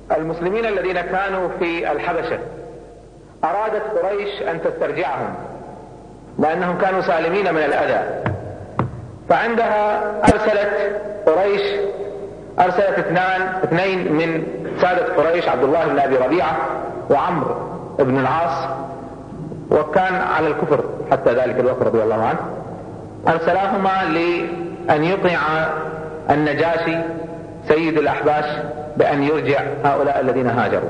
المسلمين الذين كانوا في الحبشة أرادت قريش أن تسترجعهم لأنهم كانوا سالمين من الأذى، فعندها أرسلت قريش اثنين من سادة قريش، عبد الله بن أبي ربيعة وعمرو بن العاص، وكان على الكفر حتى ذلك الوقت رضي الله عنه، أرسلاهما لأن يقنع النجاشي سيد الأحباش بأن يرجع هؤلاء الذين هاجروا.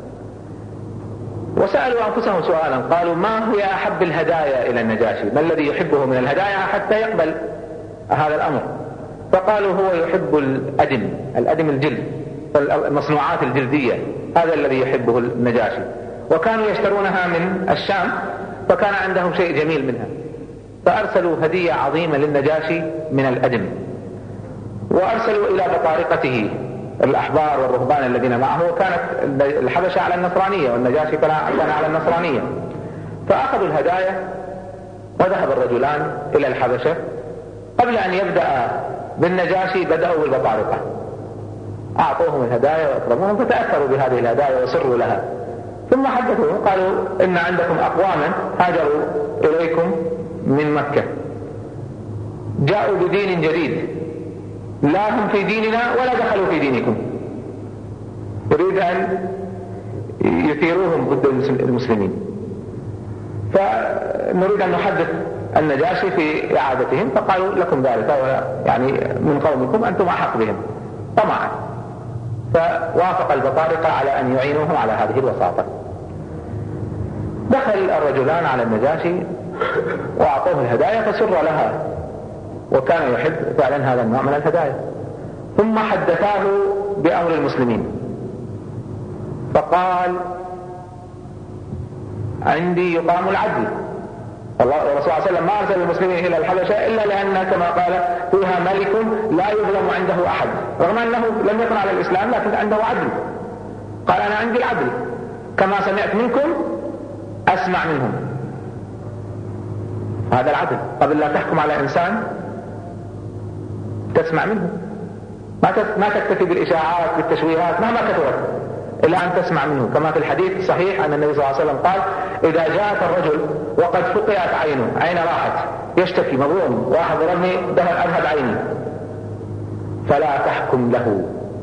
وسألوا أنفسهم سؤالا، قالوا: ما هي أحب الهدايا إلى النجاشي؟ ما الذي يحبه من الهدايا حتى يقبل هذا الأمر؟ فقالوا: هو يحب الأدم الجلد، المصنوعات الجلدية، هذا الذي يحبه النجاشي. وكانوا يشترونها من الشام، فكان عندهم شيء جميل منها، فأرسلوا هدية عظيمة للنجاشي من الأدم، وأرسلوا إلى بطارقته الأحبار والرهبان الذين معه، وكانت الحبشة على النصرانية والنجاشي كان على النصرانية. فأخذوا الهدايا وذهب الرجلان إلى الحبشة. قبل أن يبدأ بالنجاشي بدأوا بالبطارقة، أعطوهم الهدايا وأكرموهم، فتأثروا بهذه الهدايا وصروا لها. ثم حدثوهم قالوا: إن عندكم أقواما هاجروا إليكم من مكة، جاءوا بدين جديد لا هم في ديننا ولا دخلوا في دينكم، يريد أن يثيروهم ضد المسلمين، فنريد أن نحدث النجاشي في إعادتهم. فقالوا: لكم ذلك، يعني من قومكم أنتم أحق بهم طمعا. فوافق البطارقة على أن يعينوهم على هذه الوساطة. دخل الرجلان على النجاشي وأعطوه الهدايا فسر لها، وكان يحب فعلا هذا النوع من الهدايا. ثم حدثاه بأمر المسلمين، فقال: عندي يقام العدل. والرسول صلى الله عليه وسلم ما أرسل المسلمين إلى الحبشة إلا لأن كما قال فيها ملك لا يظلم عنده أحد، رغم أنه لم يكن على الإسلام لكن عنده عدل. قال: أنا عندي العدل، كما سمعت منكم أسمع منهم. هذا العدل، قبل لا تحكم على إنسان تسمع منه، ما تكتفي بالإشاعات بالتشويهات مهما كثرت، إلا أن تسمع منه، كما في الحديث الصحيح أن النبي صلى الله عليه وسلم قال: إذا جاءك الرجل وقد فقئت عين راحت، يشتكي مظلوم، واحد ضربني أذهب عيني، فلا تحكم له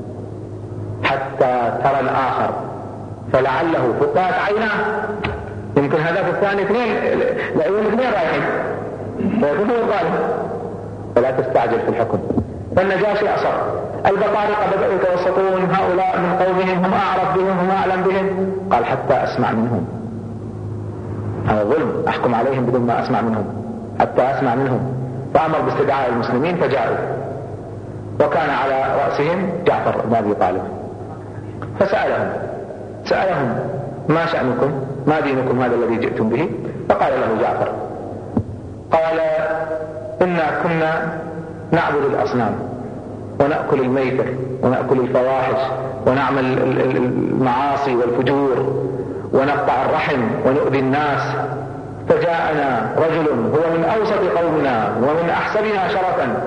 حتى ترى الآخر فلعله فقئت عيناه، يمكن هذا في الثاني اثنين رايحين فيكون هو الظالم، فلا تستعجل في الحكم. فالنجاشي أصر. البطارقة بدأوا يتوسطون: هؤلاء من قومهم، هم أعرف بهم، هم أعلم بهم. قال: حتى أسمع منهم، هذا ظلم أحكم عليهم بدون ما أسمع منهم، حتى أسمع منهم. فأمر باستدعاء المسلمين فجاءوا، وكان على رأسهم جعفر بن أبي طالب. فسألهم: ما شأنكم؟ ما دينكم هذا الذي جئتم به؟ فقال له جعفر: قال: إنا كنا نعبد الأصنام ونأكل الميتة ونأكل الفواحش ونعمل المعاصي والفجور ونقطع الرحم ونؤذي الناس، فجاءنا رجل هو من أوسط قومنا ومن أحسننا شرفا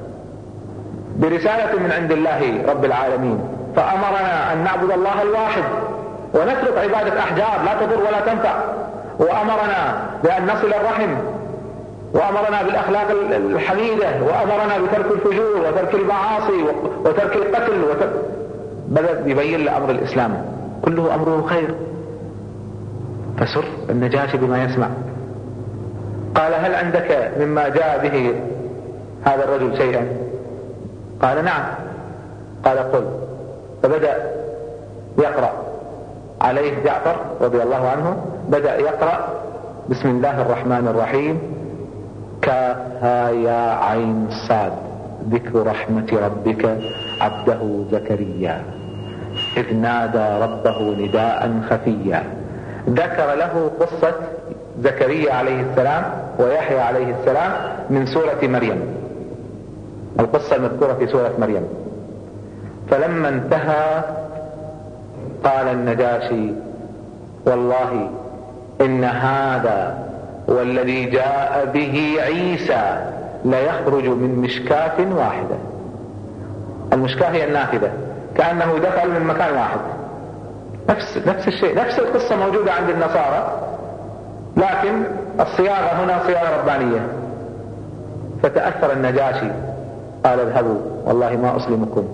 برسالة من عند الله رب العالمين، فأمرنا أن نعبد الله الواحد ونترك عبادة أحجار لا تضر ولا تنفع، وأمرنا بأن نصل الرحم، وأمرنا بالأخلاق الحميدة، وأمرنا بترك الفجور وترك المعاصي وترك القتل بدأ يبين لأمر الإسلام كله أمره خير. فسر النجاشي بما يسمع. قال: هل عندك مما جاء به هذا الرجل شيئا؟ قال: نعم. قال: قل. فبدأ يقرأ عليه جعفر رضي الله عنه، بدأ يقرأ: بسم الله الرحمن الرحيم، كافها يا عين صاد، ذكر رحمة ربك عبده زكريا إذ نادى ربه نداء خفيا. ذكر له قصة زكريا عليه السلام ويحيى عليه السلام من سورة مريم، القصة المذكورة في سورة مريم. فلما انتهى قال النجاشي: والله إن هذا والذي جاء به عيسى لا يخرج من مشكاة واحدة. المشكاة هي النافذة، كأنه دخل من مكان واحد. نفس الشيء، نفس القصة موجودة عند النصارى، لكن الصياغة هنا صياغة ربانية. فتأثر النجاشي، قال اذهبوا والله ما أسلمكم،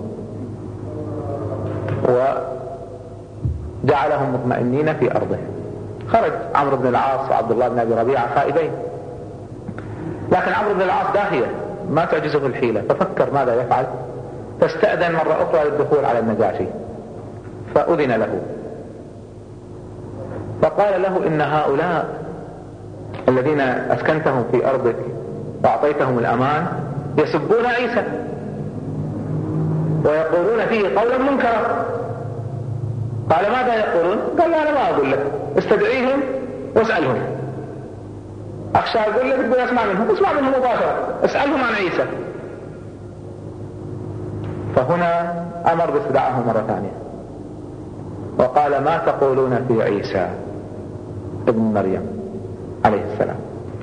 وجعلهم مطمئنين في أرضه. خرج عمرو بن العاص وعبد الله بن أبي ربيعة خائبين، لكن عمرو بن العاص داهية ما تعجزه الحيلة، ففكر ماذا يفعل، فاستأذن مرة أخرى للدخول على النجاشي، فأذن له، فقال له إن هؤلاء الذين أسكنتهم في أرضك وأعطيتهم الأمان يسبون عيسى ويقولون فيه قولا منكرا. قال ماذا يقولون؟ قال أنا ما أقول لك، استدعيهم واسألهم، أخشى أقول لك بدي أسمع منهم، اسمع منهم مباشرة، اسألهم عن عيسى. فهنا أمر باستدعائه مرة ثانية وقال ما تقولون في عيسى ابن مريم عليه السلام.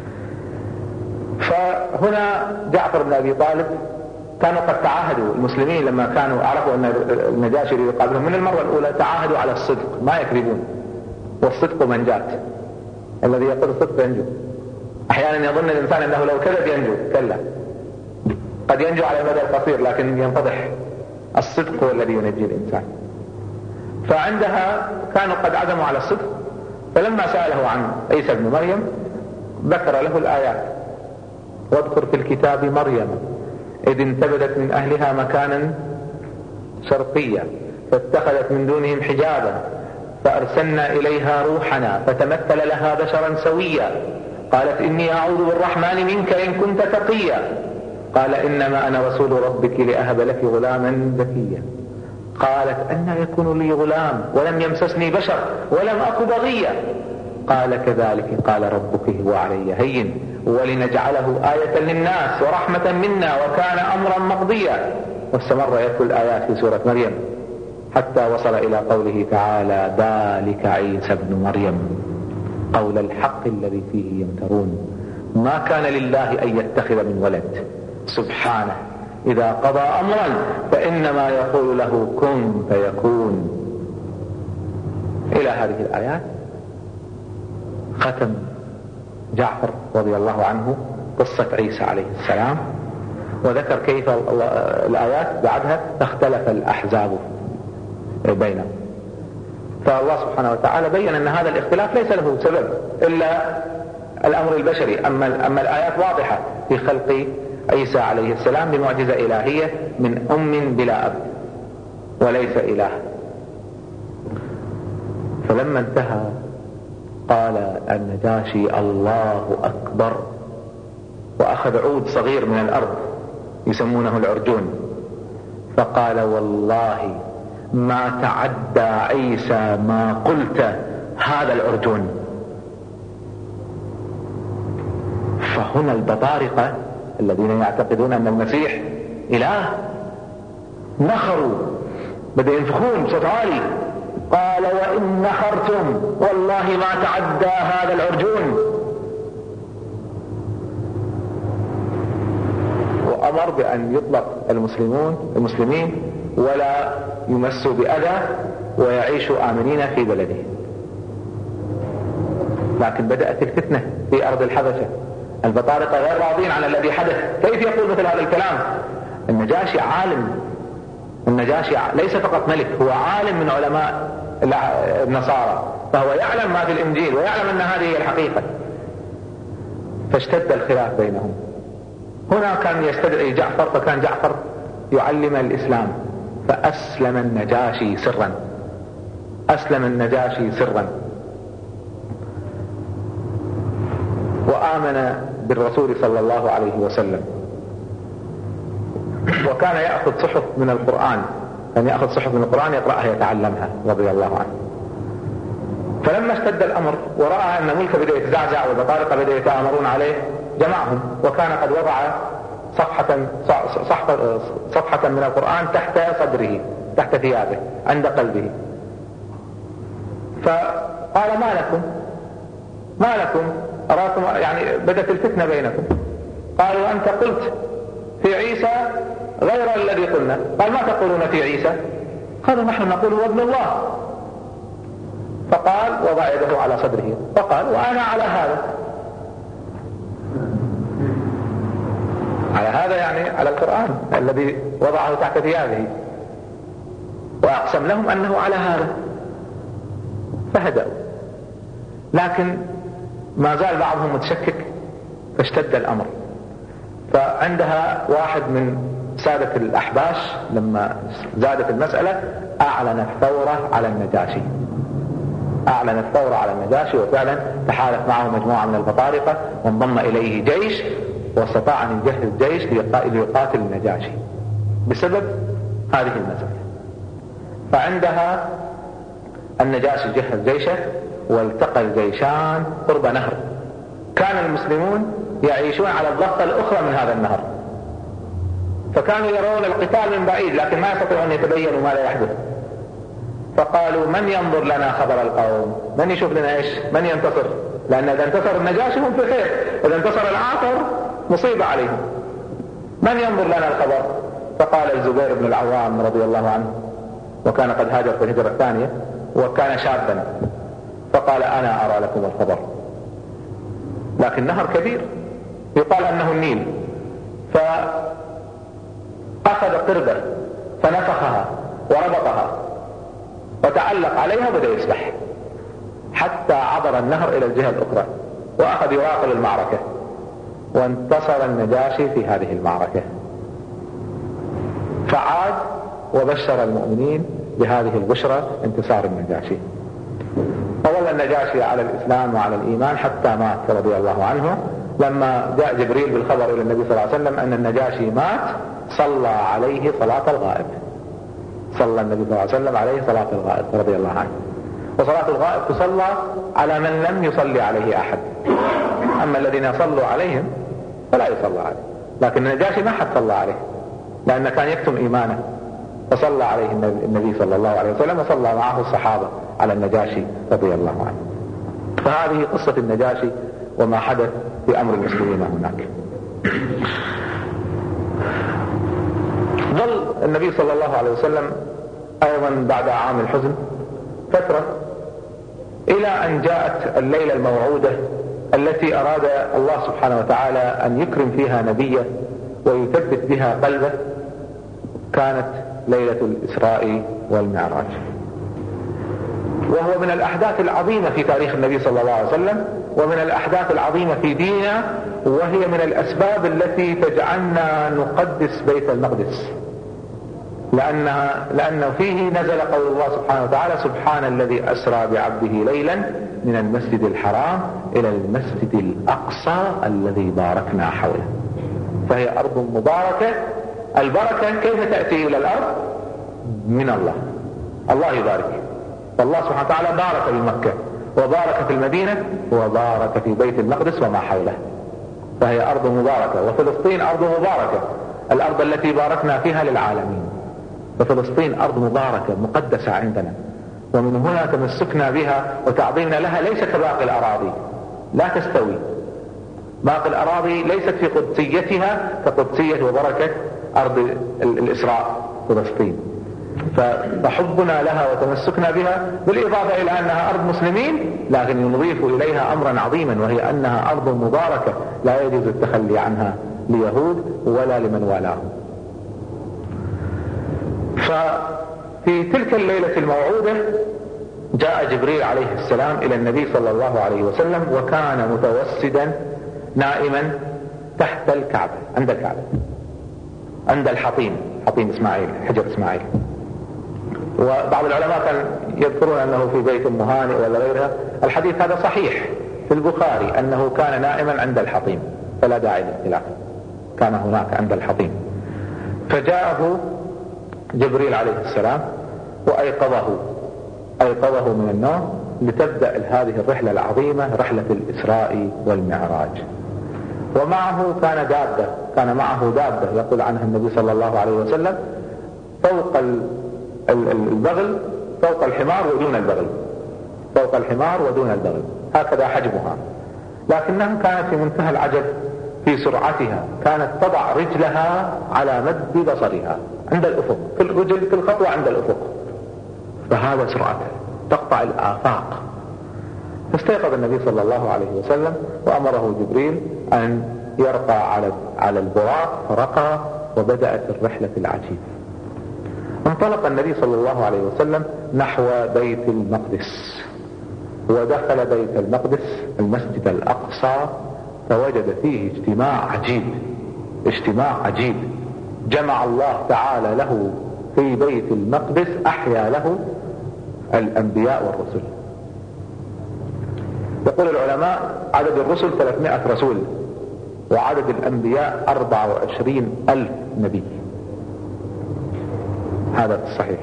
فهنا جعفر بن أبي طالب كانوا قد تعاهدوا، المسلمين لما كانوا عرفوا أن النجاشي يقابلهم من المرة الأولى تعاهدوا على الصدق، ما يكذبون، والصدق منجاة، الذي يقول الصدق ينجو. أحيانا يظن الإنسان أنه لو كذب ينجو، كلا، قد ينجو على المدى القصير لكن ينفضح. الصدق هو الذي ينجي الإنسان. فعندها كانوا قد عزموا على الصدق، فلما سأله عن عيسى بن مريم ذكر له الآيات: واذكر في الكتاب مريم إذ انتبذت من أهلها مكانا شرقيا فاتخذت من دونهم حجابا فأرسلنا إليها روحنا فتمثل لها بشرا سويا قالت إني أعوذ بالرحمن منك إن كنت تقيا قال إنما أنا رسول ربك لأهب لك غلاما زكيا قالت أنى يكون لي غلام ولم يمسسني بشر ولم أك بغيا قال كذلك قال ربك هو علي هين ولنجعله آية للناس ورحمة منا وكان أمرا مقضيا. واستمر يتلو الآيات في سورة مريم حتى وصل إلى قوله تعالى: ذلك عيسى ابن مريم قول الحق الذي فيه يمترون ما كان لله أن يتخذ من ولد سبحانه إذا قضى أمرا فإنما يقول له كن فيكون. إلى هذه الآيات ختم جعفر رضي الله عنه قصة عيسى عليه السلام، وذكر كيف الآيات بعدها اختلف الأحزاب بينهم. فالله سبحانه وتعالى بين أن هذا الاختلاف ليس له سبب إلا الأمر البشري، أما الآيات واضحة في خلق عيسى عليه السلام بمعجزة إلهية من أم بلا أب وليس إله. فلما انتهى قال النجاشي: الله أكبر، وأخذ عود صغير من الأرض يسمونه العرجون فقال: والله ما تعدى عيسى ما قلت هذا العرجون. فهنا البطارقة الذين يعتقدون أن المسيح إله نخروا، بدأ ينفخون بصوت عالي، قال: وإن نخرتم والله ما تعدى هذا العرجون. وأمر بأن يطلق المسلمين ولا يمسوا بأذى ويعيشوا آمنين في بلده. لكن بدأت الفتنة في أرض الحبشة، البطارقة غير راضين عن الذي حدث، كيف يقول مثل هذا الكلام؟ النجاشي عالم، النجاشي ليس فقط ملك، هو عالم من علماء النصارى، فهو يعلم ما في الإنجيل ويعلم أن هذه هي الحقيقة. فاشتد الخلاف بينهم. هنا كان يستدعي جعفر، فكان جعفر يعلم الإسلام، فأسلم النجاشي سرا، أسلم النجاشي سرا وآمن بالرسول صلى الله عليه وسلم، وكان يأخذ صحف من القرآن، كان يأخذ صحف من القرآن يقرأها يتعلمها رضي الله عنه. فلما اشتد الأمر ورأى أن ملكه بدأ يتزعزع والبطارقة بدأ يتآمرون عليه جمعهم، وكان قد وضع صفحة من القرآن تحت صدره تحت ثيابه عند قلبه. فقال: ما لكم أراكم يعني بدت الفتنة بينكم. قالوا: أنت قلت في عيسى غير الذي قلنا. قال: ما تقولون في عيسى؟ قالوا نحن نقول هو ابن الله. فقال وضع يده على صدره فقال وأنا على هذا. على هذا يعني على القرآن الذي وضعه تحت ثيابه، وأقسم لهم أنه على هذا. فهدأوا، لكن ما زال بعضهم متشكك، فاشتد الأمر. فعندها واحد من سادة الأحباش لما زادت المسألة أعلن الثورة على النجاشي. أعلن الثورة على النجاشي، وفعلا تحالف معه مجموعة من البطارقة وانضم إليه جيش، واستطاع أن يجهز جيش ليقاتل النجاشي بسبب هذه المسألة. فعندها النجاشي جهز جيشه، والتقى الجيشان قرب نهر. كان المسلمون يعيشون على الضفة الأخرى من هذا النهر، فكانوا يرون القتال من بعيد لكن ما يستطيعون أن يتبينوا ما لا يحدث. فقالوا من ينظر لنا خبر القوم، من يشوف لنا ايش، من ينتصر، لأن إذا انتصر النجاشي هم في خير، إذا انتصر الآخر مصيبة عليهم. من ينظر لنا الخبر؟ فقال الزبير بن العوام رضي الله عنه، وكان قد هاجر في الهجرة الثانية وكان شابا، فقال أنا أرى لكم الخبر. لكن نهر كبير يقال أنه النيل، فأخذ قربة فنفخها وربطها وتعلق عليها وبدأ يسبح حتى عبر النهر إلى الجهة الأخرى، وأخذ يراقب المعركة. وانتصر النجاشي في هذه المعركة، فعاد وبشر المؤمنين بهذه البشرى انتصار النجاشي. فظل النجاشي على الإسلام وعلى الإيمان حتى مات رضي الله عنه. لما جاء جبريل بالخبر إلى النبي صلى الله عليه وسلم أن النجاشي مات، صلى عليه صلاة الغائب. صلى النبي صلى الله عليه وسلم عليه صلاة الغائب رضي الله عنه. وصلاة الغائب تصلى على من لم يصلي عليه أحد، أما الذين يصلوا عليهم فلا يصلى عليه. لكن النجاشي ما حد صلى عليه لأنه كان يكتم إيمانه، فصلى عليه النبي صلى الله عليه وسلم، وصلى معه الصحابة على النجاشي رضي الله عنه. فهذه قصة النجاشي وما حدث في أمر المسلمين هناك. ظل النبي صلى الله عليه وسلم أيضا بعد عام الحزن فترة، إلى أن جاءت الليلة الموعودة التي أراد الله سبحانه وتعالى أن يكرم فيها نبيه ويثبت بها قلبه. كانت ليلة الإسراء والمعراج، وهو من الأحداث العظيمة في تاريخ النبي صلى الله عليه وسلم، ومن الأحداث العظيمة في ديننا، وهي من الأسباب التي تجعلنا نقدس بيت المقدس، لأنه فيه نزل قول الله سبحانه وتعالى: سبحان الذي أسرى بعبده ليلا من المسجد الحرام إلى المسجد الأقصى الذي باركنا حوله. فهي أرض مباركة. البركة كيف تأتي إلى الأرض؟ من الله، الله يبارك. فالله سبحانه وتعالى بارك بمكة وبارك في المدينة وبارك في بيت المقدس وما حوله، فهي أرض مباركة. وفلسطين أرض مباركة، الأرض التي باركنا فيها للعالمين. ففلسطين أرض مباركة مقدسة عندنا، ومن هنا تمسكنا بها وتعظيمنا لها ليس كباقي الأراضي، لا تستوي. باقي الأراضي ليست في قدسيتها كقدسية وبركة أرض الإسراء فلسطين. فحبنا لها وتمسكنا بها، بالإضافة إلى أنها أرض مسلمين، لكن نضيف إليها أمرا عظيما، وهي أنها أرض مباركة لا يجوز التخلي عنها ليهود ولا لمن والاهم. ففي تلك الليلة الموعودة جاء جبريل عليه السلام إلى النبي صلى الله عليه وسلم، وكان متوسدا نائما تحت الكعبة، عند الكعبة، عند الحطيم، حطيم إسماعيل، حجر إسماعيل. وبعض العلماء كان يذكرون أنه في بيت أم هانئ ولا غيرها. الحديث هذا صحيح في البخاري أنه كان نائما عند الحطيم، فلا داعي للاختلاف، كان هناك عند الحطيم. فجاءه جبريل عليه السلام وأيقظه من النوم لتبدأ هذه الرحلة العظيمة، رحلة الإسراء والمعراج. ومعه كان معه دابة يقول عنها النبي صلى الله عليه وسلم: فوق البغل، فوق الحمار ودون البغل، فوق الحمار ودون البغل، هكذا حجمها. لكنها كانت في منتهى العجب في سرعتها، كانت تضع رجلها على مد بصرها عند الأفق، كل رجل كل خطوة عند الأفق، فهذا سرعة تقطع الآفاق. فاستيقظ النبي صلى الله عليه وسلم وأمره جبريل أن يرقى على البراق، فرقى وبدأت الرحلة العجيبة. انطلق النبي صلى الله عليه وسلم نحو بيت المقدس، ودخل بيت المقدس المسجد الأقصى، فوجد فيه اجتماع عجيب جمع الله تعالى له في بيت المقدس، أحيا له الأنبياء والرسل. يقول العلماء عدد الرسل 300 رسول، وعدد الأنبياء 24,000 نبي، هذا الصحيح.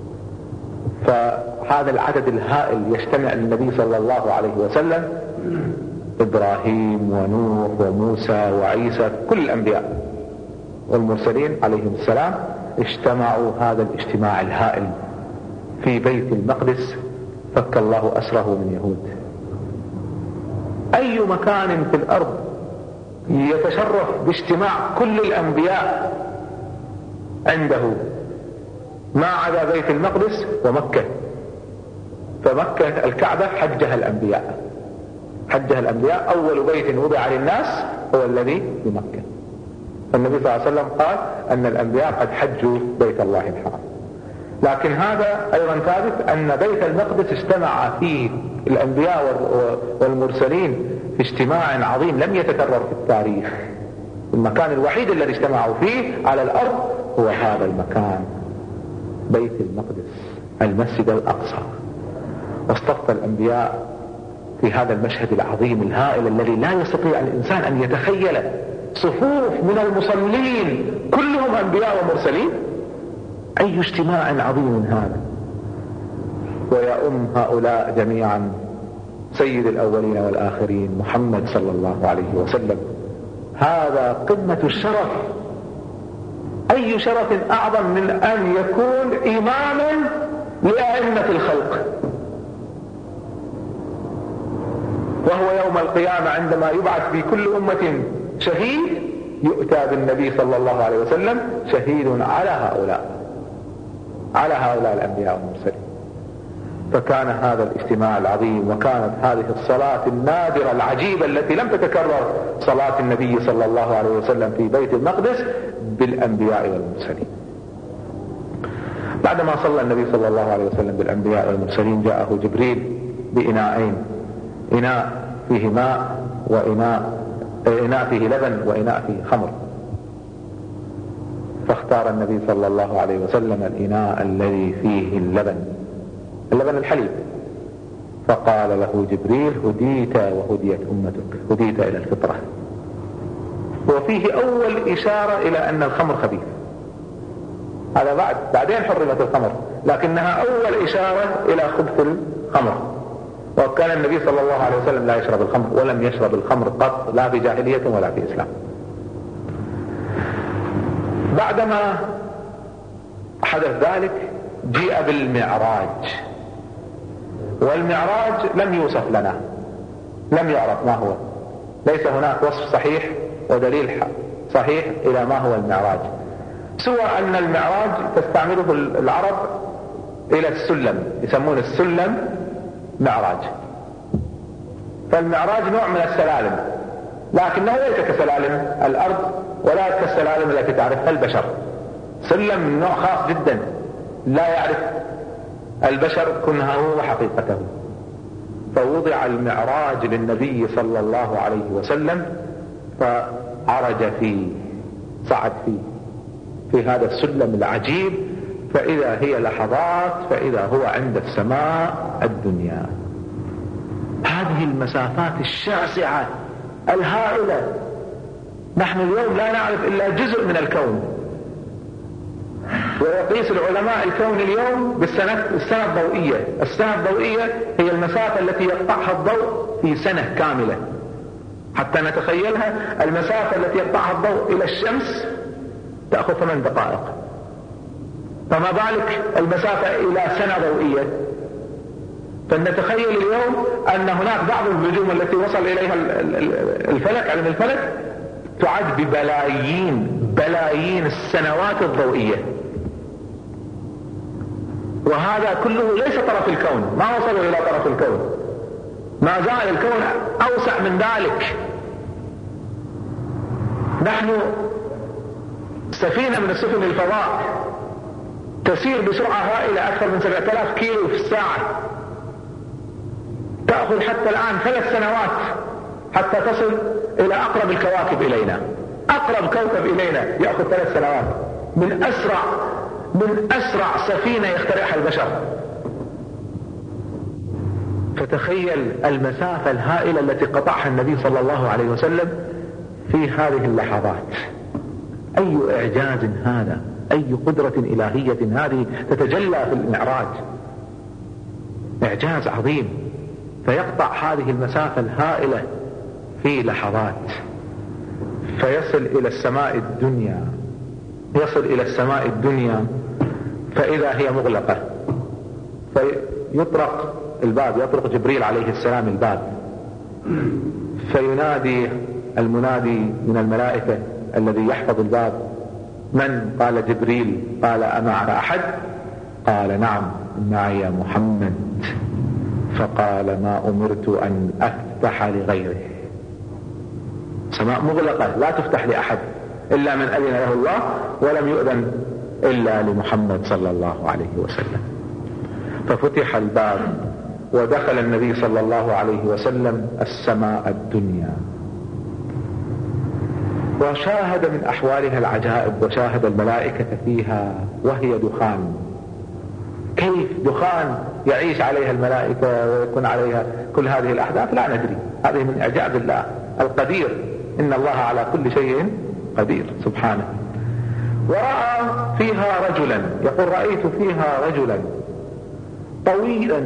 فهذا العدد الهائل يجتمع للنبي صلى الله عليه وسلم، إبراهيم ونوح وموسى وعيسى، كل الأنبياء والمرسلين عليهم السلام اجتمعوا هذا الاجتماع الهائل في بيت المقدس. فك الله أسره من يهود. أي مكان في الأرض يتشرف باجتماع كل الأنبياء عنده ما عدا بيت المقدس ومكة. فمكة الكعبة حجها الأنبياء، أول بيت وضع للناس هو الذي بمكة. فالنبي صلى الله عليه وسلم قال أن الأنبياء قد حجوا بيت الله الحرام. لكن هذا أيضا ثابت أن بيت المقدس اجتمع فيه الأنبياء والمرسلين في اجتماع عظيم لم يتكرر في التاريخ. المكان الوحيد الذي اجتمعوا فيه على الأرض هو هذا المكان، بيت المقدس المسجد الأقصى. واصطف الأنبياء في هذا المشهد العظيم الهائل الذي لا يستطيع الإنسان أن يتخيل صفوف من المصلين كلهم أنبياء ومرسلين. أي اجتماع عظيم هذا. ويؤم هؤلاء جميعا سيد الأولين والآخرين محمد صلى الله عليه وسلم. هذا قمة الشرف. أي شرف أعظم من أن يكون إماما لأئمة الخلق، وهو يوم القيامة عندما يبعث في كل أمة شهيد يؤتى بالنبي صلى الله عليه وسلم شهيد على هؤلاء الأنبياء والمرسلين. فكان هذا الاجتماع العظيم، وكانت هذه الصلاة النادرة العجيبة التي لم تتكرر، صلاة النبي صلى الله عليه وسلم في بيت المقدس بالأنبياء والمرسلين. بعدما صلى النبي صلى الله عليه وسلم بالأنبياء والمرسلين جاءه جبريل بإناءين، إناء فيه ماء وإناء فيه لبن وإناء فيه خمر. فاختار النبي صلى الله عليه وسلم الإناء الذي فيه اللبن الحليب. فقال له جبريل هديت وهديت أمتك، هديت إلى الفطرة. وفيه أول إشارة إلى أن الخمر خبيث. هذا بعدين حرمت الخمر، لكنها أول إشارة إلى خبث الخمر. وكان النبي صلى الله عليه وسلم لا يشرب الخمر، ولم يشرب الخمر قط، لا في جاهلية ولا في إسلام. بعدما حدث ذلك جيء بالمعراج، والمعراج لم يوصف لنا، لم يعرف ما هو، ليس هناك وصف صحيح ودليل صحيح إلى ما هو المعراج، سوى أن المعراج تستعمله العرب إلى السلم، يسمون السلم معراج. فالمعراج نوع من السلالم، لكنه ليس كسلالم الأرض ولا كالسلالم التي تعرفها البشر. سلم من نوع خاص جدا لا يعرف البشر كنهه وحقيقته. فوضع المعراج للنبي صلى الله عليه وسلم، فعرج فيه، صعد في هذا السلم العجيب، فإذا هي لحظات فإذا هو عند السماء الدنيا. هذه المسافات الشاسعة الهائلة، نحن اليوم لا نعرف إلا جزء من الكون، ويقيس العلماء الكون اليوم بالسنة الضوئية. السنة الضوئية هي المسافة التي يقطعها الضوء في سنة كاملة. حتى نتخيلها، المسافة التي يقطعها الضوء إلى الشمس تأخذ 8 دقائق، فما بالك المسافة إلى سنة ضوئية. فنتخيل اليوم أن هناك بعض النجوم التي وصل إليها الفلك، علم الفلك، تعد ببلايين السنوات الضوئية. وهذا كله ليس طرف الكون، ما وصلوا إلى طرف الكون، ما زال الكون أوسع من ذلك. نحن سفينة من السفن الفضاء تسير بسرعة هائلة أكثر من 7000 كيلو في الساعة، تأخذ حتى الآن 3 سنوات حتى تصل إلى أقرب الكواكب إلينا. أقرب كوكب إلينا يأخذ 3 سنوات، من أسرع سفينة يخترعها البشر. فتخيل المسافة الهائلة التي قطعها النبي صلى الله عليه وسلم في هذه اللحظات. أي إعجاز هذا، أي قدرة إلهية هذه تتجلى في المعراج، إعجاز عظيم. فيقطع هذه المسافة الهائلة في لحظات، فيصل إلى السماء الدنيا، يصل إلى السماء الدنيا فإذا هي مغلقة، فيطرق الباب، يطرق جبريل عليه السلام الباب، فينادي المنادي من الملائكة الذي يحفظ الباب: من؟ قال جبريل. قال: أمعك أحد؟ قال: نعم معي محمد. فقال: ما أمرت أن أفتح لغيره. سماء مغلقة لا تفتح لأحد إلا من أذن له الله، ولم يؤذن إلا لمحمد صلى الله عليه وسلم. ففتح الباب ودخل النبي صلى الله عليه وسلم السماء الدنيا، وشاهد من أحوالها العجائب، وشاهد الملائكة فيها وهي دخان. كيف دخان يعيش عليها الملائكة ويكون عليها كل هذه الأحداث؟ لا ندري، هذه من إعجاز الله القدير، إن الله على كل شيء قدير سبحانه. ورأى فيها رجلا، يقول: رأيت فيها رجلا طويلا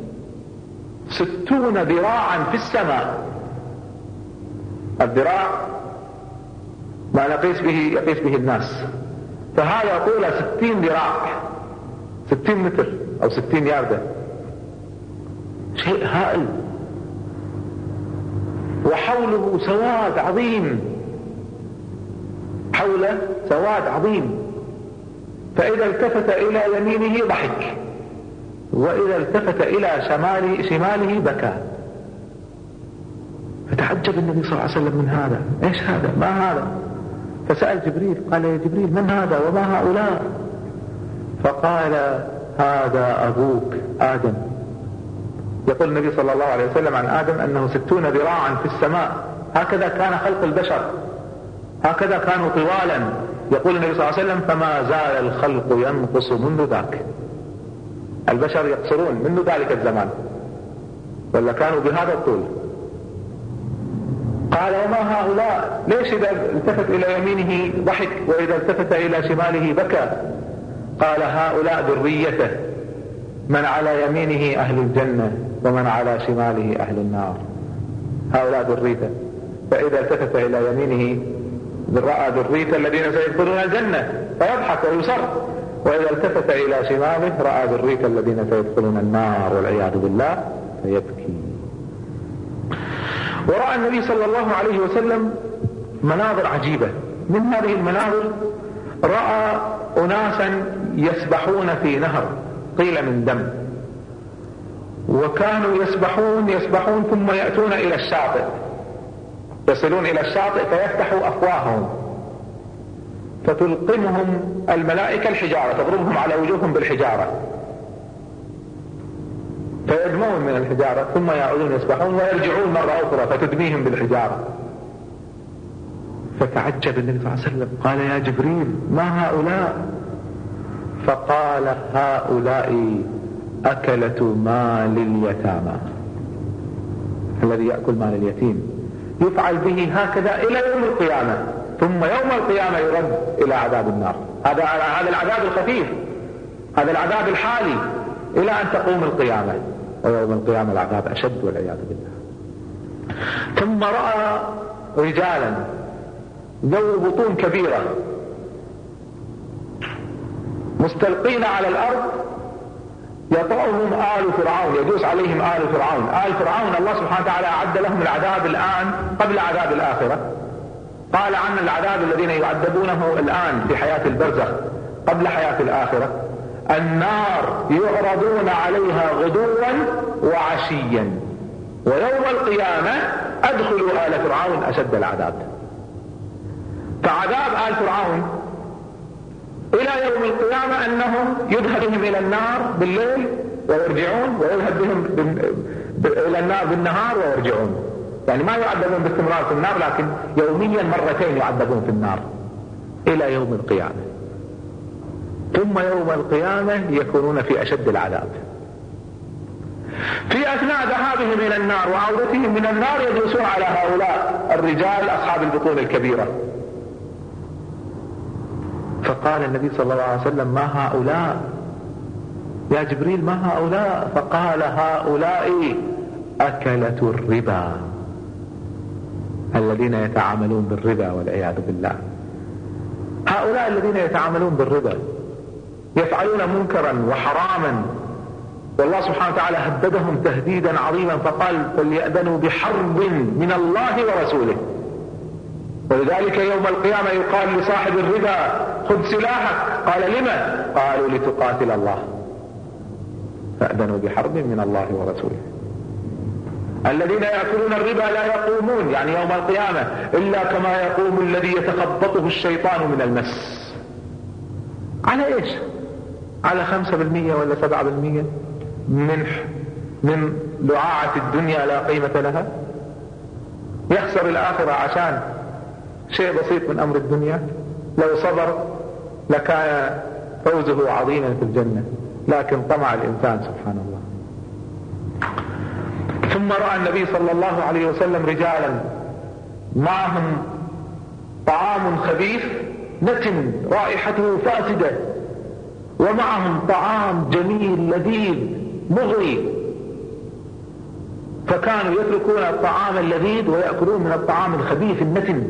60 ذراعا في السماء. الذراع ما يقيس به الناس، فهذا طوله 60 ذراع، 60 متر أو 60 ياردة، شيء هائل. وحوله سواد عظيم، حوله سواد عظيم. فإذا التفت إلى يمينه ضحك، وإذا التفت إلى شماله بكى. فتعجب النبي صلى الله عليه وسلم من هذا، ايش هذا؟ ما هذا؟ فسأل جبريل، قال: يا جبريل من هذا وما هؤلاء؟ فقال: هذا أبوك آدم. يقول النبي صلى الله عليه وسلم عن آدم أنه 60 ذراعا في السماء، هكذا كان خلق البشر، هكذا كانوا طوالا. يقول النبي صلى الله عليه وسلم: فما زال الخلق ينقص منذ ذاك. البشر يقصرون منذ ذلك الزمان، ولا كانوا بهذا الطول. قال: وما هؤلاء؟ ليش إذا التفت إلى يمينه ضحك وإذا التفت إلى شماله بكى؟ قال: هؤلاء ذريته، من على يمينه أهل الجنة ومن على شماله أهل النار. هؤلاء ذريته، فإذا التفت إلى يمينه رأى ذريته الذين سيدخلون الجنة فيضحك ويصر، وإذا التفت إلى شماله رأى ذريته الذين سيدخلون النار والعياذ بالله فيبكي. ورأى النبي صلى الله عليه وسلم مناظر عجيبة. من هذه المناظر رأى أناسا يسبحون في نهر قيل من دم، وكانوا يسبحون ثم يأتون إلى الشاطئ، يصلون إلى الشاطئ فيفتحوا أفواههم فتلقمهم الملائكة الحجارة، تضربهم على وجوههم بالحجارة فيدمون من الحجارة، ثم يعودون يسبحون ويرجعون مرة أخرى فتدميهم بالحجارة. فتعجب النبي صلى الله عليه وسلم، قال: يا جبريل ما هؤلاء؟ فقال: هؤلاء أكلة مال اليتامى. الذي يأكل مال اليتيم يفعل به هكذا إلى يوم القيامة، ثم يوم القيامة يرد إلى عذاب النار. هذا العذاب الخفيف، هذا العذاب الحالي إلى أن تقوم القيامة، ويوم القيامة العذاب أشد والعياذ بالله. ثم رأى رجالا ذو بطون كبيرة مستلقين على الأرض، يطأهم آل فرعون، يدوس عليهم آل فرعون. آل فرعون الله سبحانه وتعالى أعد لهم العذاب الآن قبل عذاب الآخرة. قال عن العذاب الذين يعذبونه الآن في حياة البرزخ قبل حياة الآخرة، النار يعرضون عليها غدوا وعشيا، ويوم القيامة ادخلوا آل فرعون اشد العذاب. فعذاب آل فرعون الى يوم القيامة انهم يذهب بهم الى النار بالليل ويرجعون، ويذهب بهم الى النار بالنهار ويرجعون. يعني ما يعذبون باستمرار في النار، لكن يوميا مرتين يعذبون في النار الى يوم القيامة. ثم يوم القيامة يكونون في اشد العذاب. في اثناء ذهابهم الى النار وعودتهم من النار يجلسون على هؤلاء الرجال اصحاب البطون الكبيرة. فقال النبي صلى الله عليه وسلم: ما هؤلاء يا جبريل، ما هؤلاء؟ فقال: هؤلاء أكلة الربا، الذين يتعاملون بالربا والعياذ بالله. هؤلاء الذين يتعاملون بالربا يفعلون منكرا وحراما، والله سبحانه وتعالى هددهم تهديدا عظيما فقال: فليأذنوا بحرب من الله ورسوله. ولذلك يوم القيامة يقال لصاحب الربا: خذ سلاحك. قال: لما؟ قالوا: لتقاتل الله. فأذنوا بحرب من الله ورسوله. الذين يأكلون الربا لا يقومون، يعني يوم القيامة، إلا كما يقوم الذي يتخبطه الشيطان من المس. على ايش؟ على 5% ولا 7% من لعاعة الدنيا لا قيمة لها. يخسر الآخرة عشان شيء بسيط من أمر الدنيا. لو صبر لكان فوزه عظيما في الجنة، لكن طمع الإنسان سبحان الله. ثم رأى النبي صلى الله عليه وسلم رجالا معهم طعام خبيث نتن رائحته فاسدة، ومعهم طعام جميل لذيذ مغري، فكانوا يتركون الطعام اللذيذ ويأكلون من الطعام الخبيث النتن.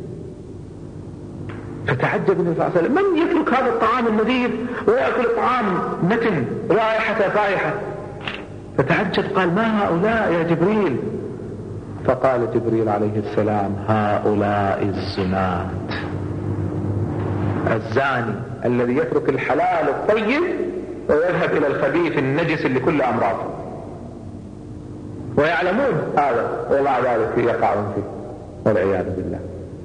فتعجب النبي صلى الله عليه وسلم: من يترك هذا الطعام اللذيذ ويأكل طعام نتن رائحته فائحة؟ فتعجب قال: ما هؤلاء يا جبريل؟ فقال جبريل عليه السلام: هؤلاء الزنات. الزاني الذي يترك الحلال الطيب ويذهب الى الخبيث النجس اللي كله امراض، ويعلمون هذا ومع ذلك يقعون فيه والعياذ بالله.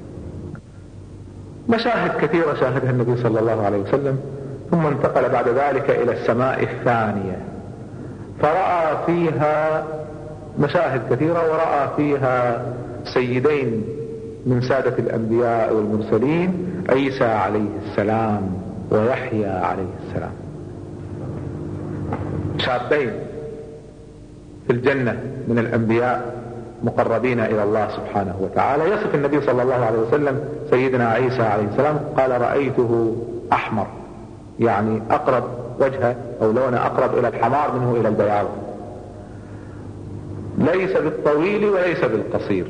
مشاهد كثيرة شاهدها النبي صلى الله عليه وسلم. ثم انتقل بعد ذلك الى السماء الثانية، فرأى فيها مشاهد كثيرة، ورأى فيها سيدين من سادة الأنبياء والمرسلين، عيسى عليه السلام ويحيى عليه السلام، شابين في الجنة من الأنبياء مقربين إلى الله سبحانه وتعالى. يصف النبي صلى الله عليه وسلم سيدنا عيسى عليه السلام قال: رأيته أحمر، يعني أقرب وجهه أو لونه أقرب إلى الحمار منه إلى البياض، ليس بالطويل وليس بالقصير،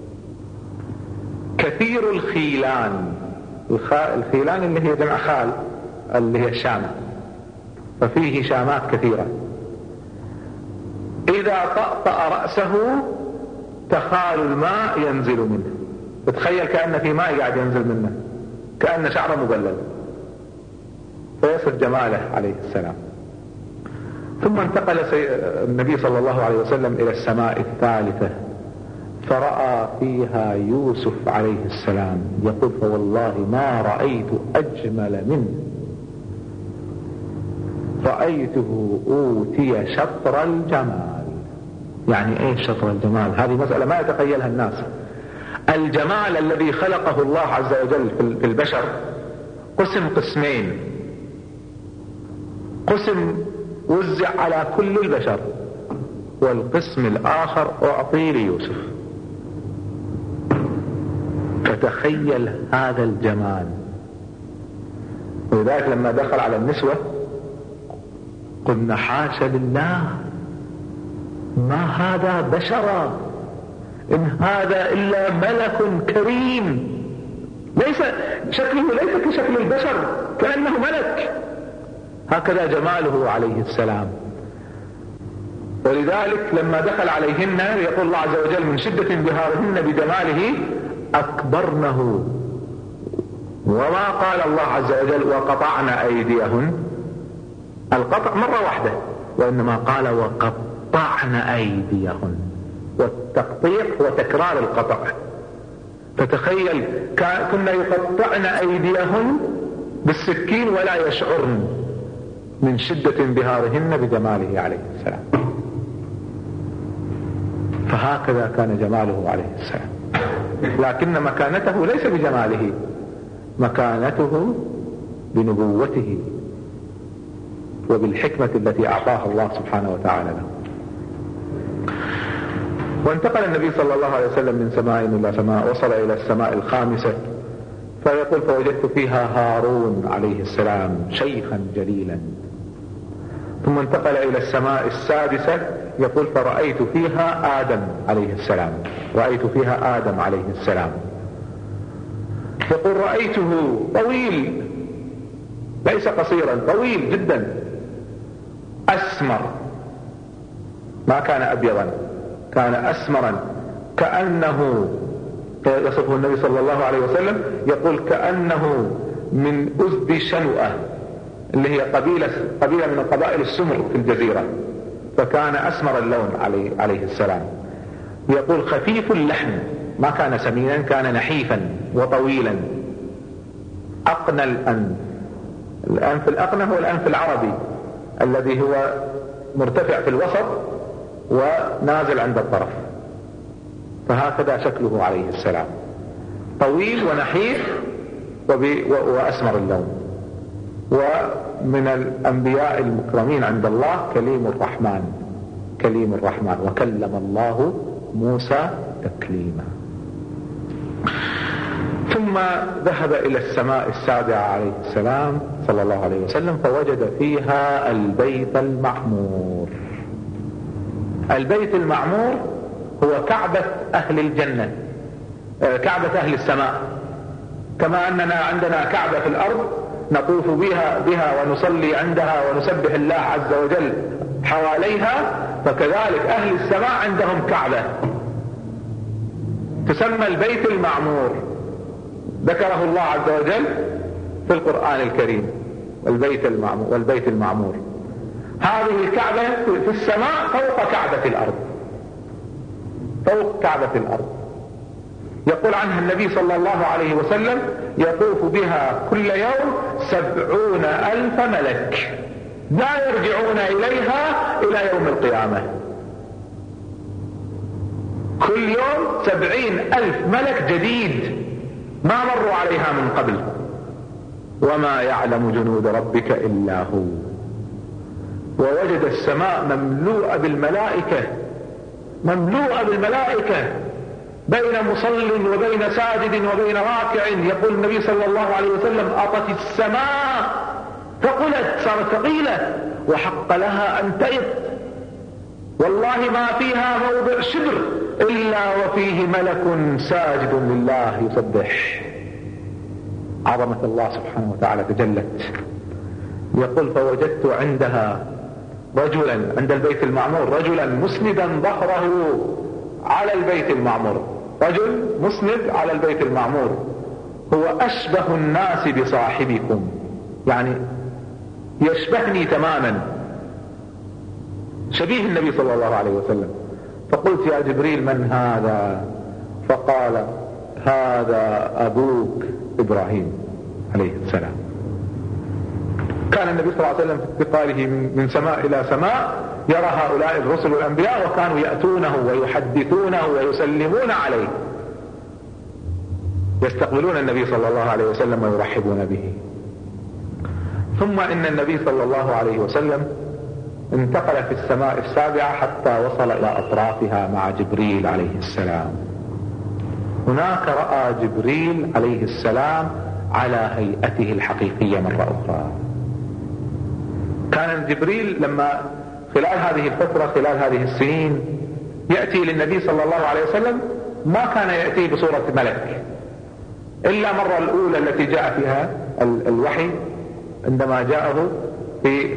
كثير الخيلان. الخيلان اللي هي جمع خال، اللي هي الشامة، ففيه شامات كثيرة. إذا طأطأ رأسه تخال الماء ينزل منه، تتخيل كأن في ماء قاعد ينزل منه، كأن شعره مبلل، فيصف جماله عليه السلام. ثم انتقل النبي صلى الله عليه وسلم إلى السماء الثالثة، فرأى فيها يوسف عليه السلام، يقول: فوالله ما رأيت أجمل منه، رأيته أوتي شطر الجمال. يعني ايه شطر الجمال؟ هذه مسألة ما يتخيلها الناس. الجمال الذي خلقه الله عز وجل في البشر قسم قسمين، قسم وزع على كل البشر، والقسم الآخر أعطي ليوسف. فتخيل هذا الجمال. ولذلك لما دخل على النسوة قلنا: حاشا لله، ما هذا بشرا، إن هذا إلا ملك كريم. شكله ليس كشكل البشر، كأنه ملك. هكذا جماله عليه السلام. ولذلك لما دخل عليهن يقول الله عز وجل: من شدة انبهارهن بجماله أكبرنه. وما قال الله عز وجل: وقطعن أيديهن، القطع مرة واحدة، وإنما قال وقطعن أيديهن، والتقطيع هو تكرار القطع. فتخيل كنا يقطعن أيديهن بالسكين ولا يشعرن من شدة انبهارهن بجماله عليه السلام. فهكذا كان جماله عليه السلام، لكن مكانته ليس بجماله، مكانته بنبوته وبالحكمة التي أعطاها الله سبحانه وتعالى له. وانتقل النبي صلى الله عليه وسلم من سماء إلى سماء، وصل إلى السماء الخامسة، فيقول فوجدت فيها هارون عليه السلام شيخا جليلا. ثم انتقل إلى السماء السادسة، يقول فرأيت فيها آدم عليه السلام، رأيت فيها آدم عليه السلام. يقول رأيته طويل، ليس قصيرا، طويل جدا، أسمر، ما كان أبيضا، كان أسمرا، كأنه يصفه النبي صلى الله عليه وسلم، يقول كأنه من أزد شنوءة، اللي هي قبيلة من قبائل السمر في الجزيرة، فكان أسمر اللون عليه السلام. يقول خفيف اللحم، ما كان سمينا، كان نحيفا وطويلا، أقنى الأنف الأقنى هو الأنف العربي الذي هو مرتفع في الوسط ونازل عند الطرف، فهكذا شكله عليه السلام، طويل ونحيف وأسمر اللون. ومن الأنبياء المكرمين عند الله كليم الرحمن، وكلم الله موسى تكليما. ثم ذهب إلى السماء السابعة عليه السلام صلى الله عليه وسلم، فوجد فيها البيت المعمور. البيت المعمور هو كعبة أهل الجنة، كعبة أهل السماء، كما أننا عندنا كعبة في الأرض نطوف بها ونصلي عندها ونسبح الله عز وجل حواليها، فكذلك أهل السماء عندهم كعبة تسمى البيت المعمور، ذكره الله عز وجل في القرآن الكريم، والبيت المعمور. هذه الكعبة في السماء فوق كعبة الأرض، فوق كعبة الأرض. يقول عنها النبي صلى الله عليه وسلم يطوف بها كل يوم 70,000 ملك لا يرجعون إليها إلى يوم القيامة. كل يوم 70,000 ملك جديد ما مروا عليها من قبل. وما يعلم جنود ربك إلا هو. ووجد السماء مملوءة بالملائكة بين مصل وبين ساجد وبين راكع. يقول النبي صلى الله عليه وسلم أطت السماء ثقلت، صارت ثقيلة، وحق لها أن تئط، والله ما فيها موضع شبر إلا وفيه ملك ساجد لله يسبح. عظمة الله سبحانه وتعالى تجلت. يقول فوجدت عندها رجلا، عند البيت المعمور، رجلا مسندا ظهره على البيت المعمور، رجل مسند على البيت المعمور، هو أشبه الناس بصاحبكم، يعني يشبهني تماما، شبيه النبي صلى الله عليه وسلم. فقلت يا جبريل من هذا؟ فقال هذا أبوك إبراهيم عليه السلام. كان النبي صلى الله عليه وسلم في انتقاله من سماء إلى سماء يرى هؤلاء الرسل والأنبياء، وكانوا يأتونه ويحدثونه ويسلمون عليه، يستقبلون النبي صلى الله عليه وسلم ويرحبون به. ثم إن النبي صلى الله عليه وسلم انتقل في السماء السابعة حتى وصل إلى أطرافها مع جبريل عليه السلام. هناك رأى جبريل عليه السلام على هيئته الحقيقية مرة أخرى. كان جبريل لما خلال هذه الفترة، خلال هذه السنين، يأتي للنبي صلى الله عليه وسلم ما كان يأتي بصورة ملك، إلا مرة الأولى التي جاء فيها الوحي عندما جاءه في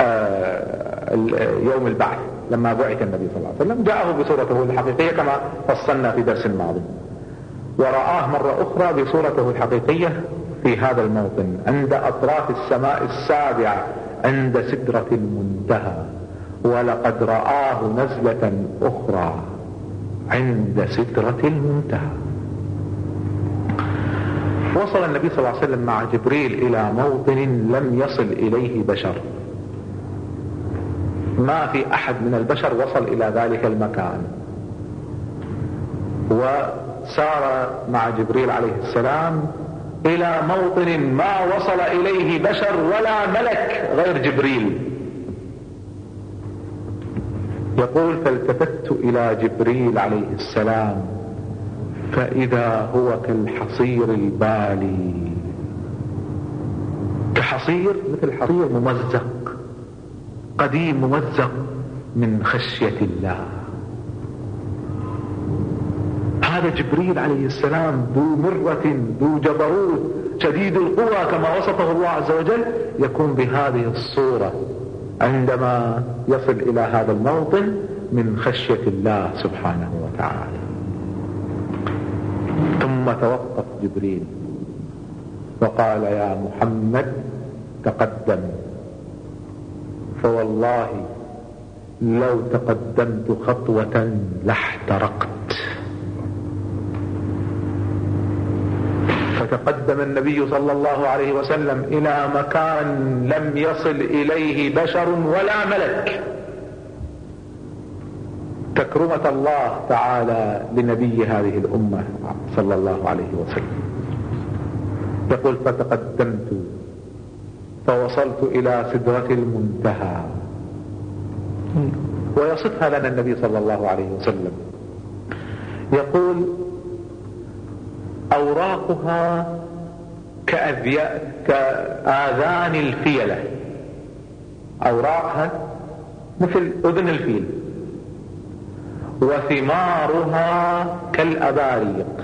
يوم البعث، لما بعث النبي صلى الله عليه وسلم جاءه بصورته الحقيقية كما فصلنا في درس الماضي. ورآه مرة أخرى بصورته الحقيقية في هذا الموطن عند أطراف السماء السابعة عند سدرة المنتهى، ولقد رآه نزلة أخرى عند سدرة المنتهى. وصل النبي صلى الله عليه وسلم مع جبريل إلى موطن لم يصل إليه بشر، ما في أحد من البشر وصل إلى ذلك المكان. وسار مع جبريل عليه السلام إلى موطن ما وصل إليه بشر ولا ملك غير جبريل. يقول: فالتفت إلى جبريل عليه السلام فإذا هو كالحصير البالي، كحصير، مثل حصير ممزق قديم ممزق من خشية الله. هذا جبريل عليه السلام ذو مرة ذو جبروت شديد القوى كما وصفه الله عز وجل، يكون بهذه الصورة عندما يصل إلى هذا الموطن من خشية الله سبحانه وتعالى. ثم توقف جبريل وقال: يا محمد تقدم، فوالله لو تقدمت خطوة لاحترقت. فتقدم النبي صلى الله عليه وسلم إلى مكان لم يصل إليه بشر ولا ملك، تكرمة الله تعالى لنبي هذه الأمة صلى الله عليه وسلم. يقول: فتقدمت فوصلت إلى سدرة المنتهى. ويصفها لنا النبي صلى الله عليه وسلم، يقول: أوراقها كآذان الفيلة، أوراقها مثل أذن الفيل، وثمارها كالأباريق،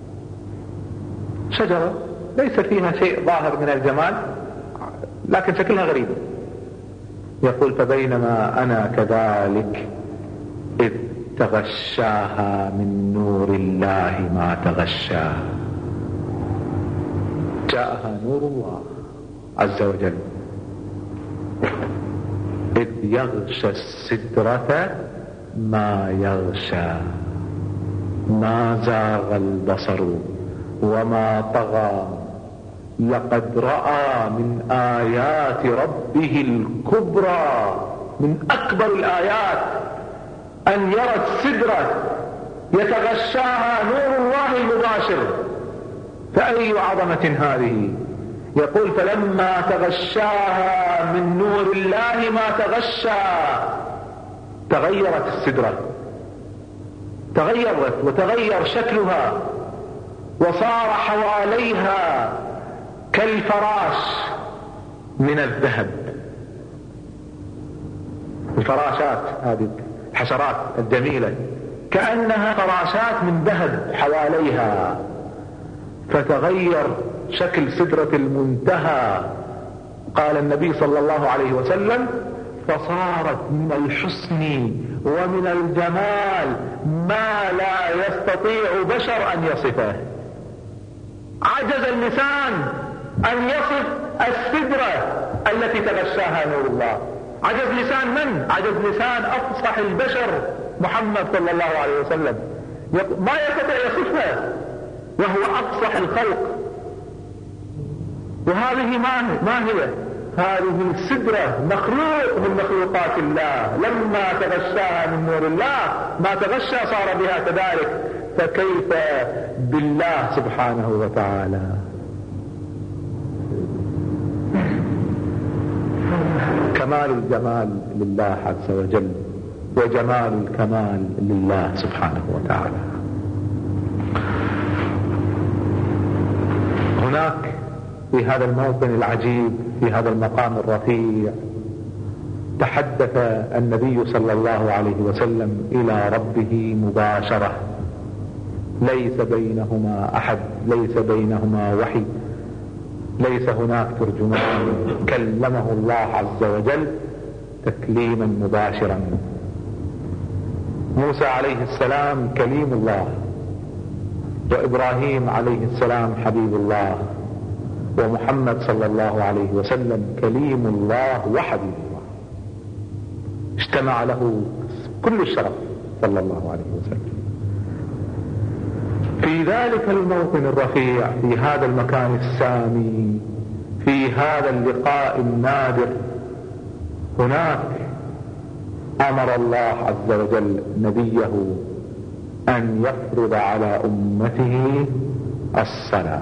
شجرة ليس فيها شيء ظاهر من الجمال لكن شكلها غريب. يقول: فبينما أنا كذلك إذ تغشاها من نور الله ما تغشاها. جاءها نور الله عز وجل إذ يغشى السدرة ما يغشى، ما زاغ البصر وما طغى، لقد رأى من آيات ربه الكبرى. من أكبر الآيات أن يرى السدرة يتغشاها نور الله المباشر، فأي عظمة هذه. يقول: فلما تغشاها من نور الله ما تغشى، تغيرت السدرة، تغيرت وتغير شكلها، وصار حواليها كالفراش من الذهب. الفراشات هذه الحشرات الجميلة كأنها فراشات من ذهب حواليها، فتغير شكل سدرة المنتهى. قال النبي صلى الله عليه وسلم: فصارت من الحسن ومن الجمال ما لا يستطيع بشر أن يصفه. عجز اللسان أن يصف السدرة التي تغشاها نور الله. عجز لسان من؟ عجز لسان أفصح البشر محمد صلى الله عليه وسلم، ما يستطيع يصفها وهو أفصح الخلق. وهذه ما هي؟ هذه السدرة مخلوق من مخلوقات الله، لما تغشاها من نور الله ما تغشى صار بها كذلك، فكيف بالله سبحانه وتعالى. كمال الجمال لله عز وجل، وجمال الكمال لله سبحانه وتعالى. هناك في هذا الموطن العجيب، في هذا المقام الرفيع، تحدث النبي صلى الله عليه وسلم إلى ربه مباشرة، ليس بينهما أحد، ليس بينهما وحي، ليس هناك ترجمان، كلمه الله عز وجل تكليما مباشرا. موسى عليه السلام كليم الله، وإبراهيم عليه السلام حبيب الله، ومحمد صلى الله عليه وسلم كليم الله وحبيب الله، اجتمع له كل الشرف صلى الله عليه وسلم. في ذلك الموطن الرفيع، في هذا المكان السامي، في هذا اللقاء النادر، هناك أمر الله عز وجل نبيه أن يفرض على أمته الصلاة.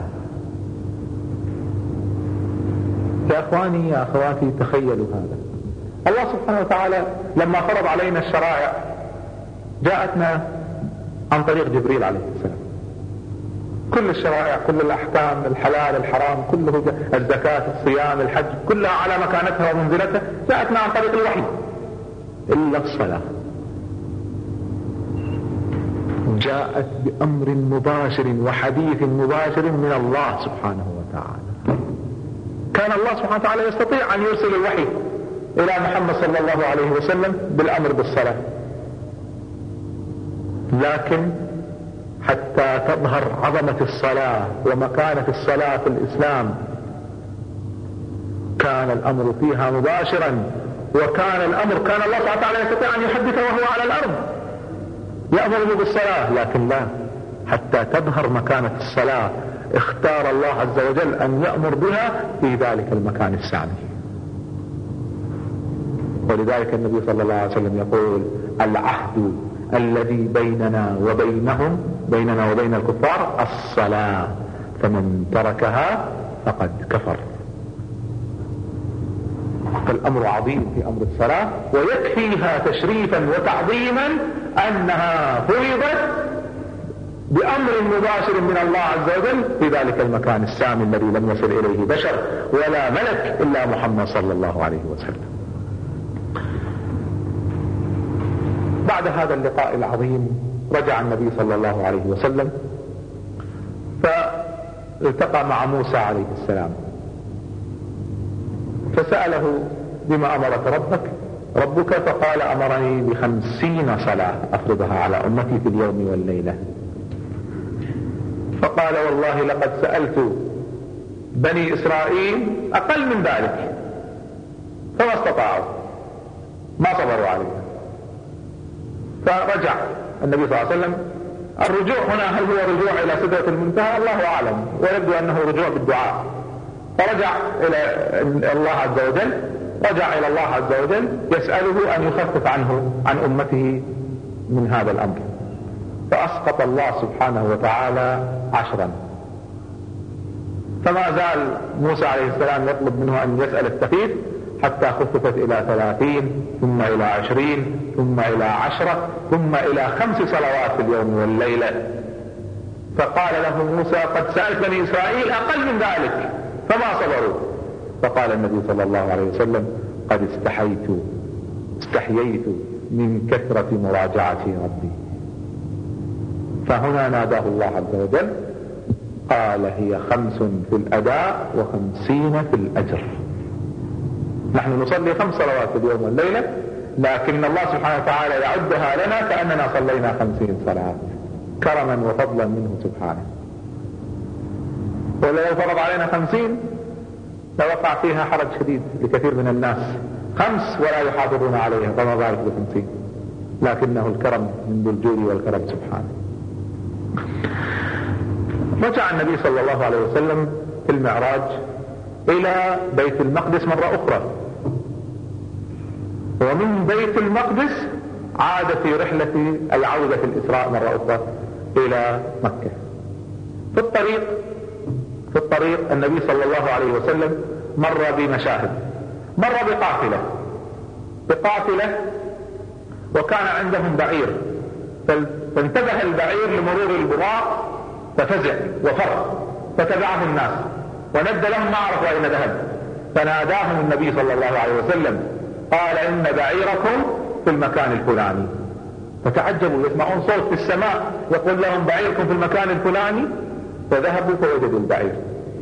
يا أخواني يا أخواتي، تخيلوا هذا. الله سبحانه وتعالى لما فرض علينا الشرائع جاءتنا عن طريق جبريل عليه السلام. كل الشرائع، كل الأحكام، الحلال الحرام، كله، الزكاة، الصيام، الحج، كلها على مكانتها ومنزلتها جاءتنا عن طريق الوحي إلا الصلاة. جاءت بأمر مباشر وحديث مباشر من الله سبحانه وتعالى. كان الله سبحانه وتعالى يستطيع أن يرسل الوحي إلى محمد صلى الله عليه وسلم بالأمر بالصلاة، لكن حتى تظهر عظمة الصلاة ومكانة الصلاة في الإسلام كان الأمر فيها مباشرا. وكان الأمر، كان الله سبحانه وتعالى يستطيع أن يحدث وهو على الأرض يأمر بالصلاة، لكن لا، حتى تظهر مكانة الصلاة اختار الله عز وجل أن يأمر بها في ذلك المكان السامي. ولذلك النبي صلى الله عليه وسلم يقول: العهد الذي بيننا وبينهم، بيننا وبين الكفار، الصلاة، فمن تركها فقد كفر. فالأمر عظيم في أمر الصلاة، ويكفيها تشريفا وتعظيما أنها فرضت بأمر مباشر من الله عز وجل في ذلك المكان السامي الذي لم يصل إليه بشر ولا ملك إلا محمد صلى الله عليه وسلم. بعد هذا اللقاء العظيم رجع النبي صلى الله عليه وسلم فالتقى مع موسى عليه السلام، فسأله: بما أمرك ربك؟ فقال: أمرني ب50 صلاة أفرضها على أمتي في اليوم والليلة. فقال: والله لقد سألت بني إسرائيل أقل من ذلك فما استطاعوا، ما صبروا عليها. فرجع النبي صلى الله عليه وسلم. الرجوع هنا هل هو رجوع إلى سدرة المنتهى؟ الله أعلم، ويبدو أنه رجوع بالدعاء. فرجع إلى الله عز وجل، رجع إلى الله عز وجل يسأله أن يخفف عنه عن أمته من هذا الأمر، فأسقط الله سبحانه وتعالى 10. فما زال موسى عليه السلام يطلب منه أن يسأل التخفيف حتى خففت إلى 30، ثم إلى 20، ثم إلى 10، ثم إلى 5 صلوات في اليوم والليلة. فقال له موسى: قد سألت بني إسرائيل أقل من ذلك فما صبروا. فقال النبي صلى الله عليه وسلم: قد استحييت من كثرة مراجعة ربي. فهنا ناداه الله عز وجل، قال: هي 5 في الأداء و50 في الأجر. نحن نصلي 5 صلوات في اليوم والليلة، لكن الله سبحانه وتعالى يعدها لنا كأننا صلينا 50 صلاة كرما وفضلا منه سبحانه. ولو فرض علينا 50 لوقع فيها حرج شديد لكثير من الناس، 5 ولا يحافظون عليها، فما بالك ب50. لكنه الكرم من ذو الجود والكرم سبحانه. رجع النبي صلى الله عليه وسلم في المعراج إلى بيت المقدس مرة أخرى، ومن بيت المقدس عاد في رحلة العودة في الإسراء مرة أخرى إلى مكة. في الطريق النبي صلى الله عليه وسلم مر بمشاهد، مر بقافلة وكان عندهم بعير، فانتبه البعير لمرور البراق ففزع وفر، فتبعه الناس وند لهم ما عرفوا أين ذهب. فناداهم النبي صلى الله عليه وسلم قال: إن بعيركم في المكان الفلاني. فتعجبوا، يسمعون صوت في السماء يقول لهم بعيركم في المكان الفلاني، فذهبوا فوجدوا البعير.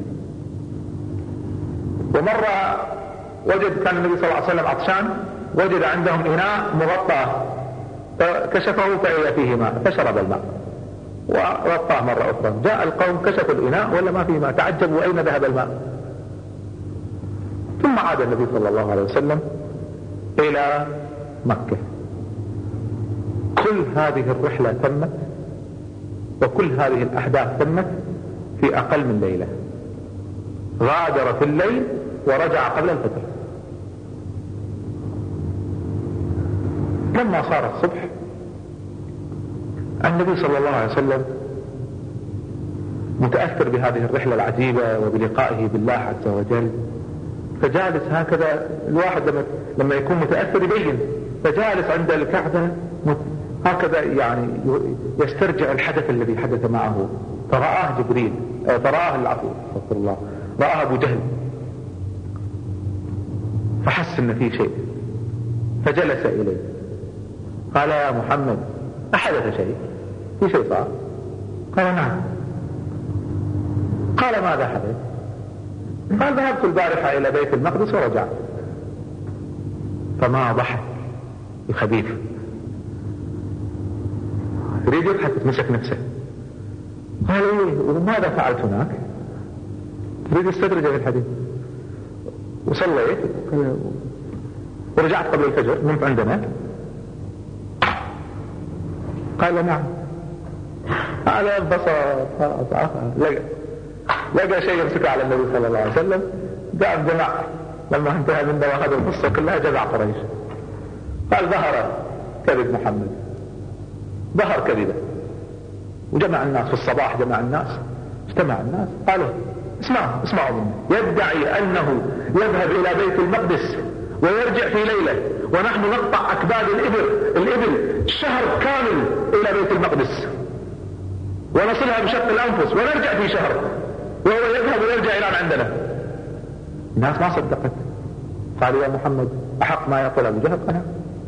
ومرة كان النبي صلى الله عليه وسلم عطشان، وجد عندهم إناء مغطى فكشفه فإذا فيه ماء فشرب الماء وغطاه مرة أخرى. جاء القوم كشفوا الإناء ولا ما فيه ماء، تعجبوا أين ذهب الماء، ثم عاد النبي صلى الله عليه وسلم إلى مكة. كل هذه الرحلة تمت وكل هذه الأحداث تمت في أقل من ليلة. غادر في الليل ورجع قبل الفجر. لما صار الصبح النبي صلى الله عليه وسلم متأثر بهذه الرحلة العجيبة وبلقائه بالله عز وجل، فجالس هكذا. الواحد لما يكون متأثر يبين، فجالس عند الكعبة هكذا يعني يسترجع الحدث الذي حدث معه. فرآه جبريل، فرآه العفو استغفر الله، رآه أبو جهل، فحس ان في شيء فجلس إليه قال: يا محمد أحدث شيء؟ في شيء صار؟ قال: نعم. قال: ماذا حدث؟ قال: ذهبت البارحة إلى بيت المقدس ورجعت. فما ضحك الخبيث، يريد يضحك، مسك نفسه. قال: إيه وماذا فعلت هناك؟ يريد يستدرج في الحديث. وصليت ورجعت قبل الفجر، نمت عندنا. قال: نعم. على البصر لقى شيء يمسكه على النبي صلى الله عليه وسلم. قام جمع، لما انتهى من هذه القصة كلها جمع قريش. قال: ظهر كذب محمد، ظهر كذبه. وجمع الناس في الصباح، جمع الناس، اجتمع الناس، قالوا: اسمعوا مني، يدعي أنه يذهب إلى بيت المقدس ويرجع في ليلة، ونحن نقطع أكباد الإبل شهر كامل إلى بيت المقدس ونصلها بشق الأنفس ونرجع في شهر، وهو يذهب ويرجع إلى عندنا. الناس ما صدقت. قالوا: يا محمد أحق ما يقول أبو جهل؟ قال: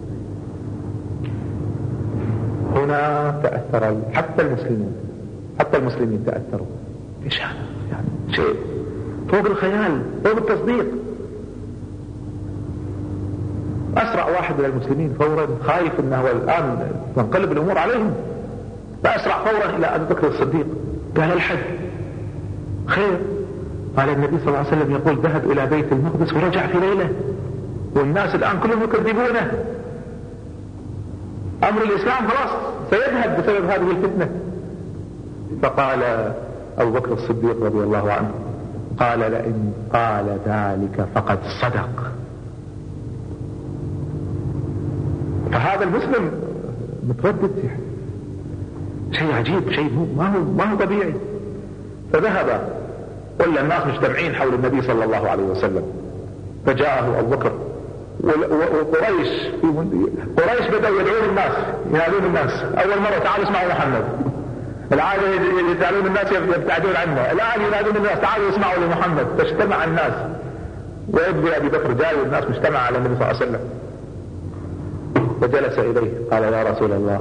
هنا تأثر حتى المسلمين تأثروا. ايش هذا؟ يعني شيء فوق الخيال، فوق التصديق. أسرع واحد من المسلمين فورا، خايف أنه الآن تنقلب الأمور عليهم، فأسرع فورا إلى أبي بكر الصديق. قال: الحد خير. قال: النبي صلى الله عليه وسلم يقول ذهب إلى بيت المقدس ورجع في ليلة، والناس الآن كلهم يكذبونه. أمر الإسلام خلاص سيذهب بسبب هذه الفتنة. فقال أبو بكر الصديق رضي الله عنه: قال: لئن قال ذلك فقد صدق. فهذا المسلم متردد، شيء عجيب، شيء ما هو طبيعي. فذهب، ولا الناس مجتمعين حول النبي صلى الله عليه وسلم، فجاءه أبو بكر. قريش بدأوا يدعون الناس، ينادون الناس. أول مرة: تعالوا اسمعوا محمد. العادة يسألون الناس يبتعدون عنه، الآن ينادون الناس: تعالوا اسمعوا لمحمد. فاجتمع الناس، ويبدو أبي بكر جاي والناس مجتمع على النبي صلى الله عليه وسلم. فجلس إليه قال: يا رسول الله،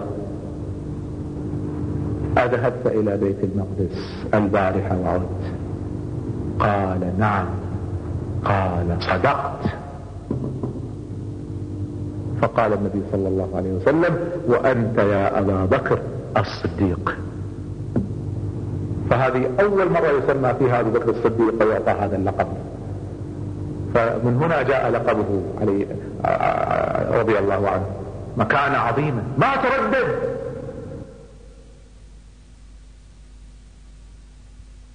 أذهبت إلى بيت المقدس البارحة وعدت؟ قال: نعم. قال: صدقت. فقال النبي صلى الله عليه وسلم: وأنت يا أبا بكر الصديق. فهذه أول مرة يسمى فيها أبو بكر الصديق ويعطى هذا اللقب. فمن هنا جاء لقبه عليه رضي الله عنه، مكانة عظيمة. ما تردد